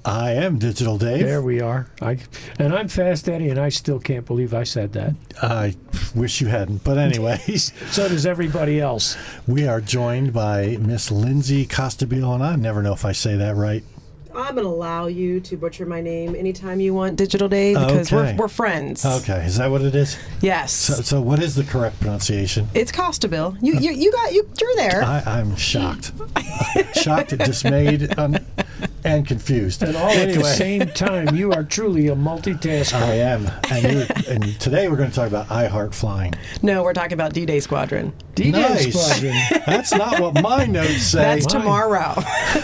I am Digital Dave. There we are. And I'm Fast Eddie, and I still can't believe I said that. I wish you hadn't. But anyways. So does everybody else. We are joined by Miss Lindsay Costabile, and I never know if I say that right. I'm going to allow you to butcher my name anytime you want, Digital Dave, because we're friends. Okay, is that what it is? Yes. So what is the correct pronunciation? It's Costabile. You're there. I'm shocked. Shocked, dismayed, and confused. And all at the same time, you are truly a multitasker. I am. And today we're going to talk about iHeart Flying. No, we're talking about D-Day Squadron. D-Day Squadron. That's not what my notes say. That's tomorrow.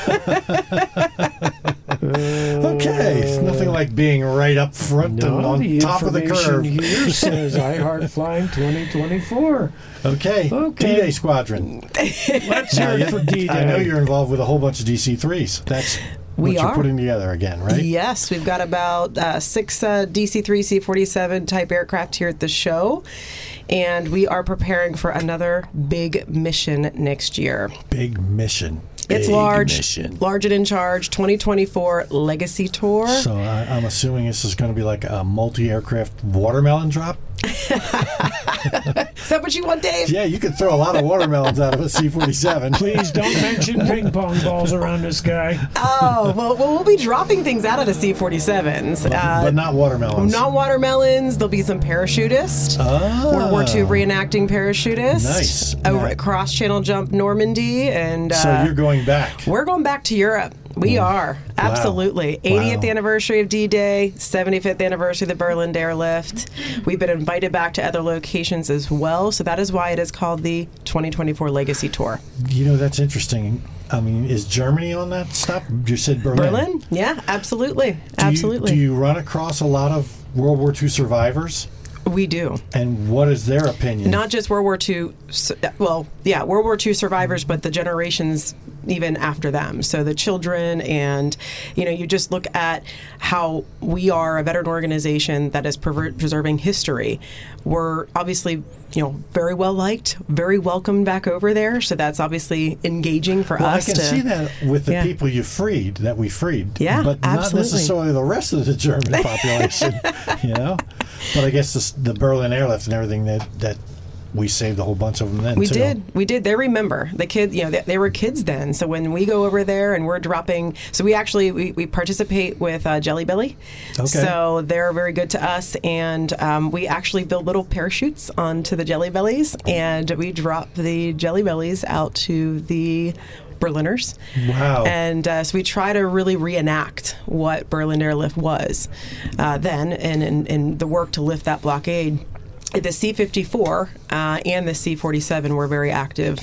Okay, it's nothing like being right up front and on top of the curve. The information here says iHeart Flying 2024. Okay. D-Day Squadron. Let's hear it for D-Day. I know you're involved with a whole bunch of DC-3s. That's what you're putting together again, right? Yes, we've got about 6 DC-3 C-47 type aircraft here at the show, and we are preparing for another big mission next year. Big mission. It's large and in charge, 2024 Legacy Tour. So I'm assuming this is going to be like a multi-aircraft watermelon drop? Is that what you want, Dave? Yeah, you could throw a lot of watermelons out of a C-47. Please don't mention ping pong balls around this guy. Oh, well, we'll be dropping things out of the C-47s. But not watermelons. Not watermelons. There'll be some parachutists. World War II reenacting parachutists. Nice. Over at Cross-Channel Jump Normandy. And so you're going back. We're going back to Europe. We are. Absolutely. Wow. 80th anniversary of D-Day, 75th anniversary of the Berlin Airlift. We've been invited back to other locations as well, so that is why it is called the 2024 Legacy Tour. You know, that's interesting. I mean, is Germany on that stop? You said Berlin. Berlin? Yeah, absolutely. Do you run across a lot of World War II survivors? We do. And what is their opinion? Not just World War II, World War II survivors, but the generations even after them. So the children, and, you just look at how we are a veteran organization that is preserving history. We're obviously, very well liked, very welcomed back over there. So that's obviously engaging for us. I can see that with the people that we freed. Yeah, but not necessarily the rest of the German population, But I guess the Berlin Airlift and everything that we saved a whole bunch of them then, We did. They remember. The kids, they were kids then. So when we go over there and we're dropping, so we actually, we participate with Jelly Belly. Okay. So they're very good to us. And we actually build little parachutes onto the Jelly Bellies. And we drop the Jelly Bellies out to the Berliners. Wow. And so we try to really reenact what Berlin Airlift was then and the work to lift that blockade. The C-54 and the C-47 were very active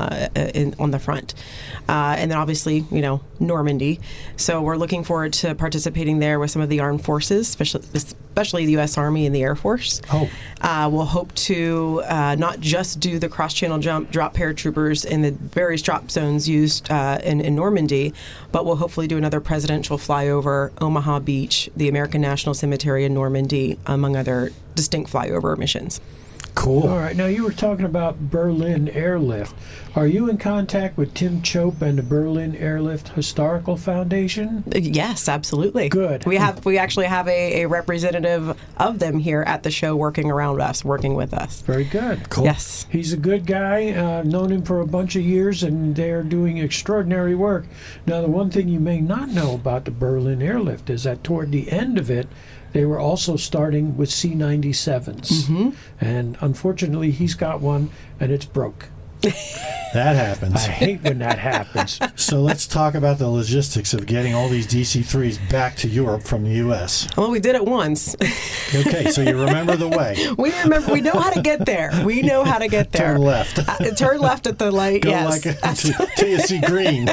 on the front. And then obviously, Normandy. So we're looking forward to participating there with some of the armed forces, especially the U.S. Army and the Air Force. We'll hope to not just do the cross-channel jump, drop paratroopers in the various drop zones used in Normandy, but we'll hopefully do another presidential flyover, Omaha Beach, the American National Cemetery in Normandy, among other distinct flyover missions. Cool. All right. Now, you were talking about Berlin Airlift. Are you in contact with Tim Chope and the Berlin Airlift Historical Foundation? Yes, absolutely. Good. We actually have a representative of them here at the show working with us. Very good. Cool. Yes. He's a good guy. Known him for a bunch of years, and they're doing extraordinary work. Now, the one thing you may not know about the Berlin Airlift is that toward the end of it, they were also starting with C-97s. Mm-hmm. And unfortunately, he's got one, and it's broke. That happens. I hate when that happens. So let's talk about the logistics of getting all these DC-3s back to Europe from the U.S. Well, we did it once. Okay, so you remember the way. We remember. We know how to get there. Turn left. Turn left at the light. Go yes. till you see green.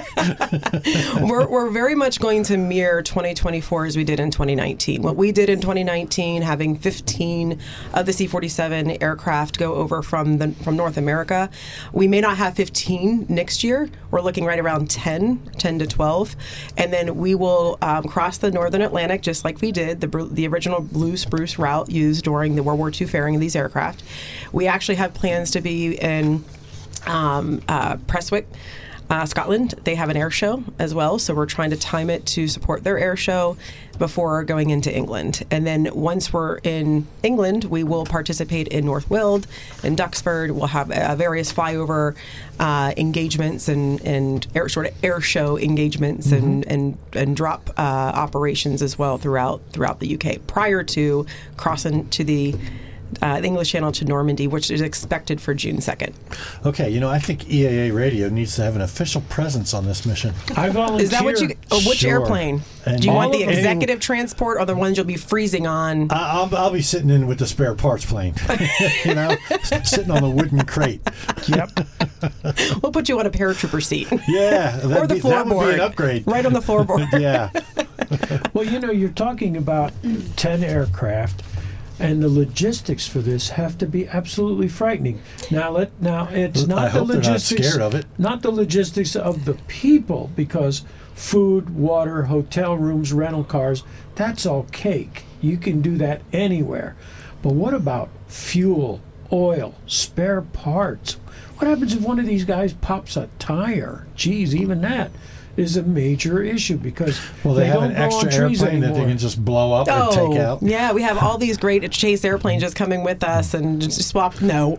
We're very much going to mirror 2024 as we did in 2019. What we did in 2019, having 15 of the C-47 aircraft go over from North America, we may not have 15 next year. We're looking right around 10 to 12. And then we will cross the Northern Atlantic just like we did, the original Blue Spruce route used during the World War II fairing of these aircraft. We actually have plans to be in Prestwick, Scotland, they have an air show as well, so we're trying to time it to support their air show before going into England. And then once we're in England, we will participate in North Weald and Duxford. We'll have various flyover engagements and air show engagements and drop operations as well throughout the UK prior to crossing to the English Channel to Normandy, which is expected for June 2nd. Okay, I think EAA Radio needs to have an official presence on this mission. I volunteer. Is that what you? Which Sure. airplane? And Do you want the any- executive transport or the ones you'll be freezing on? I'll be sitting in with the spare parts plane, sitting on the wooden crate. Yep. We'll put you on a paratrooper seat. Yeah, Or the that would be floorboard. an upgrade. Right on the floorboard. Yeah. Well, you're talking about 10 aircraft, and the logistics for this have to be absolutely frightening. Now, it's not I the hope they're not logistics. scared of it. Not the logistics of the people, because food, water, hotel rooms, rental cars, that's all cake. You can do that anywhere. But what about fuel, oil, spare parts? What happens if one of these guys pops a tire? Geez, even that is a major issue, because Well, they have don't an go on extra trees airplane that they anymore. can just blow up and take out. Yeah, we have all these great Chase airplanes just coming with us and just swap. No.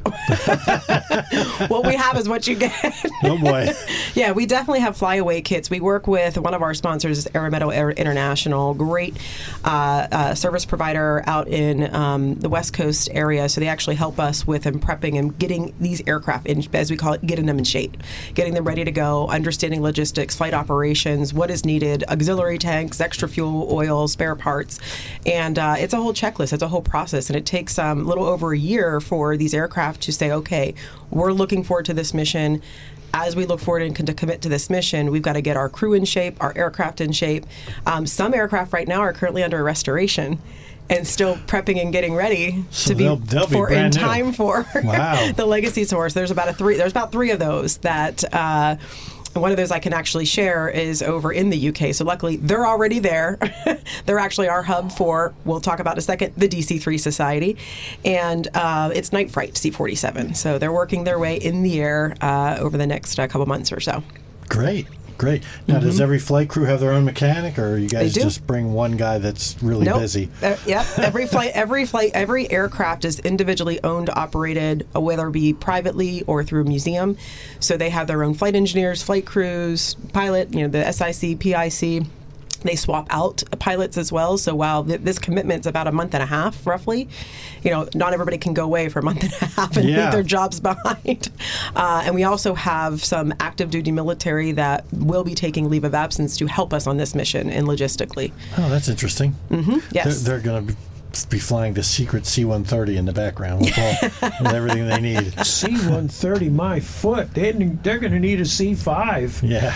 What we have is what you get. Oh, boy. Yeah, we definitely have flyaway kits. We work with one of our sponsors, is Aerometal International, great service provider out in the West Coast area. So they actually help us with prepping and getting these aircraft, in, as we call it, getting them in shape, getting them ready to go, understanding logistics, flight operations, what is needed, auxiliary tanks, extra fuel, oil, spare parts. And it's a whole checklist. It's a whole process. And it takes a little over a year for these aircraft to say, okay, we're looking forward to this mission. As we look forward and to commit to this mission, we've got to get our crew in shape, our aircraft in shape. Some aircraft right now are currently under restoration and still prepping and getting ready So to be, they'll be for in brand new. time for Wow. the Legacy Tour. So there's about three of those that. One of those I can actually share is over in the UK. So luckily, they're already there. They're actually our hub for, we'll talk about in a second, the DC-3 Society. And it's Night Fright C-47. So they're working their way in the air over the next couple months or so. Great. Now, does every flight crew have their own mechanic, or you guys They do. just bring one guy that's really Nope. busy? Yep. Every aircraft is individually owned, operated, whether it be privately or through a museum. So they have their own flight engineers, flight crews, pilot, the SIC, PIC. They swap out pilots as well. So while this commitment's about a month and a half, roughly, not everybody can go away for a month and a half and leave their jobs behind. And we also have some active duty military that will be taking leave of absence to help us on this mission and logistically. Oh, that's interesting. Yes. They're going to be flying the secret C-130 in the background with everything they need. C-130, my foot. They're going to need a C-5. Yeah.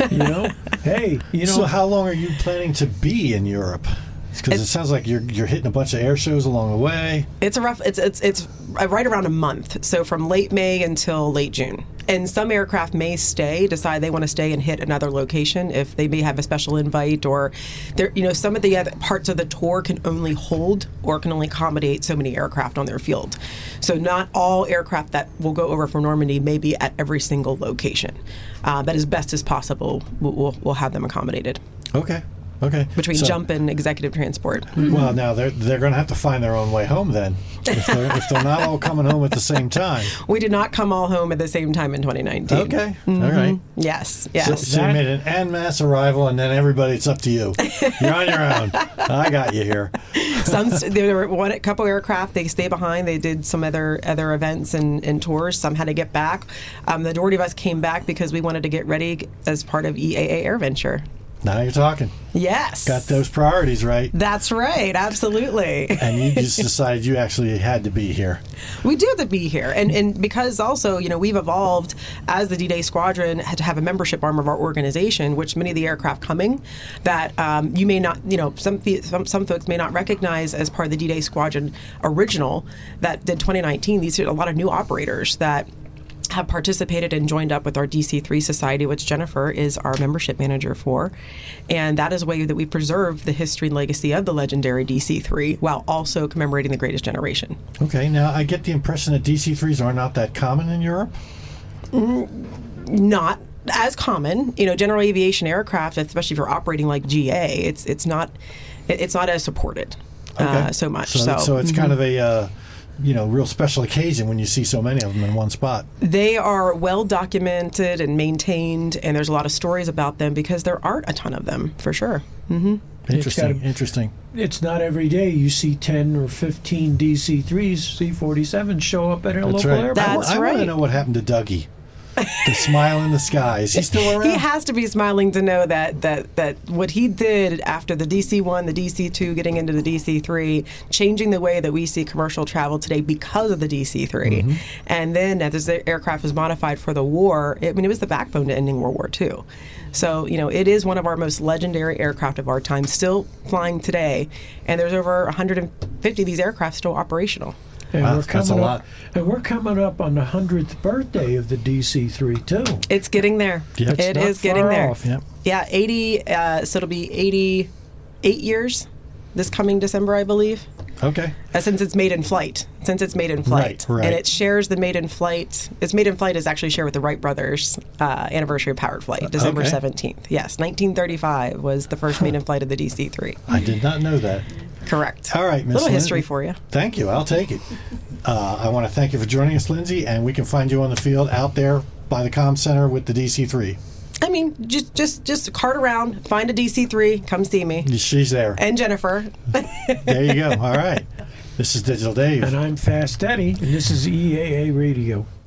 Hey, So how long are you planning to be in Europe? Because it sounds like you're hitting a bunch of air shows along the way. It's right around a month, so from late May until late June. And some aircraft may decide they want to stay and hit another location if they may have a special invite, or some of the other parts of the tour can only hold or can only accommodate so many aircraft on their field. So not all aircraft that will go over from Normandy may be at every single location. But as best as possible, we'll have them accommodated. Okay. Between So- jump and executive transport. Well, now they're going to have to find their own way home then, if they're not all coming home at the same time. We did not come all home at the same time in 2019. Okay. All right. Yes. So you made an en masse arrival, and then it's up to you. You're on your own. I got you here. There were a couple aircraft. They stayed behind. They did some other events and tours. Some had to get back. The majority of us came back because we wanted to get ready as part of EAA AirVenture. Now you're talking. Yes. Got those priorities right. That's right. Absolutely. And you just decided you actually had to be here. We do have to be here. And because also, we've evolved as the D-Day Squadron had to have a membership arm of our organization, which many of the aircraft coming that you may not, some folks may not recognize as part of the D-Day Squadron original that did 2019. These are a lot of new operators that have participated and joined up with our DC-3 Society, which Jennifer is our membership manager for. And that is a way that we preserve the history and legacy of the legendary DC-3 while also commemorating the greatest generation. Okay, now I get the impression that DC-3s are not that common in Europe. Not as common. General aviation aircraft, especially if you're operating like GA, it's not as supported so much. So it's kind of a real special occasion when you see so many of them in one spot. They are well documented and maintained, and there's a lot of stories about them because there aren't a ton of them, for sure. Mm-hmm. Interesting. It's not every day you see 10 or 15 DC-3s, C-47s show up at a local airport. That's I want to know what happened to Dougie. The smile in the sky. Is he still around? He has to be smiling to know that what he did after the DC-1, the DC-2, getting into the DC-3, changing the way that we see commercial travel today because of the DC-3. Mm-hmm. And then as the aircraft was modified for the war, it was the backbone to ending World War II. So, it is one of our most legendary aircraft of our time, still flying today. And there's over 150 of these aircraft still operational. And wow, that's a lot. And we're coming up on the 100th birthday of the DC-3, too. It's getting there. Yep. It is getting there. Yep. Yeah, 80, so it'll be 88 years this coming December, I believe. Okay. Since it's made in flight. Right. And it shares the made in flight. Its made in flight is actually shared with the Wright brothers anniversary of powered flight, December 17th. Yes, 1935 was the first made in flight of the DC-3. I did not know that. Correct. All right, Miss Little Lindsay. history for you. Thank you. I'll take it. I want to thank you for joining us, Lindsay, and we can find you on the field out there by the comm center with the DC-3. I mean, just cart around, find a DC-3, come see me. She's there. And Jennifer. There you go. All right. This is Digital Dave. And I'm Fast Eddie, and this is EAA Radio.